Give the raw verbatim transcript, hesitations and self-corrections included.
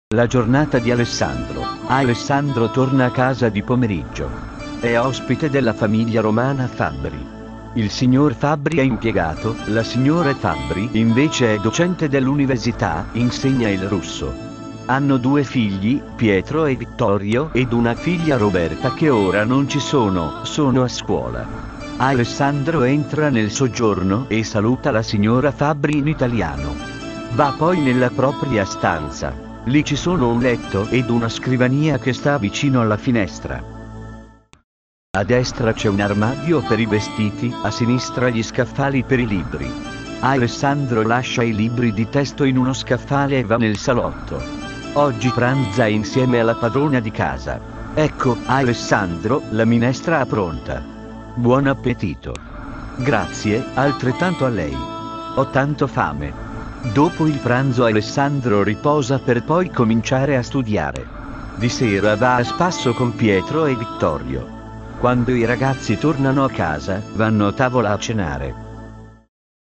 La giornata di Alessandro. Alessandro torna a casa di pomeriggio. È ospite della famiglia romana Fabbri. Il signor Fabbri è impiegato, la signora Fabbri invece è docente dell'università, insegna il russo. Hanno due figli, Pietro e Vittorio, ed una figlia Roberta che ora non ci sono, sono a scuola. Alessandro entra nel soggiorno e saluta la signora Fabbri in italiano. Va poi nella propria stanza. Lì ci sono un letto ed una scrivania che sta vicino alla finestra. A destra c'è un armadio per i vestiti, a sinistra gli scaffali per i libri. Alessandro lascia i libri di testo in uno scaffale e va nel salotto. Oggi pranza insieme alla padrona di casa. Ecco, Alessandro, la minestra è pronta. Buon appetito. Grazie, altrettanto a lei. Ho tanto fame. Dopo il pranzo Alessandro riposa per poi cominciare a studiare. Di sera va a spasso con Pietro e Vittorio. Quando i ragazzi tornano a casa, vanno a tavola a cenare.